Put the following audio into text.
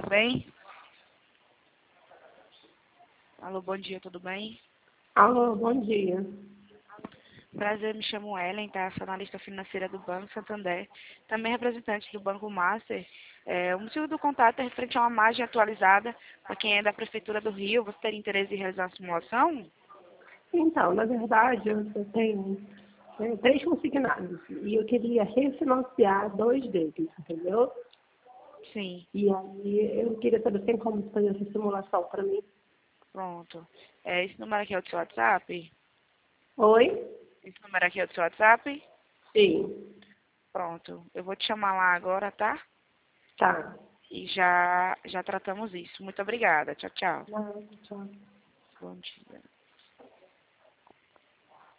bem? Alô, bom dia, tudo bem? Alô, bom dia. Prazer, me chamo Ellen, tá? Sou analista financeira do Banco Santander, também representante do Banco Master. O motivo do contato é referente a uma margem atualizada para quem é da Prefeitura do Rio. Você teria interesse em realizar uma simulação? Então, na verdade, eu tenho 3 consignados e eu queria refinanciar 2 deles, entendeu? Sim, E aí eu queria saber se tem como fazer essa simulação para mim. pronto. Esse número aqui é o seu WhatsApp? Oi? Esse número aqui é o seu WhatsApp? Sim. Pronto. Eu vou te chamar lá agora, tá? Tá. E já tratamos isso. Muito obrigada. Tchau, tchau. Não, tchau. Bom dia.